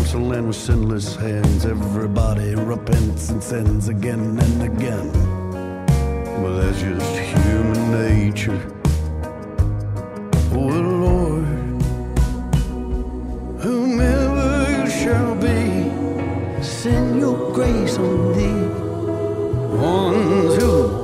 counseling with sinless hands. Everybody repents and sins again and again. Well, that's just human nature. Oh Lord, whomever you shall be, send your grace on thee. Ones who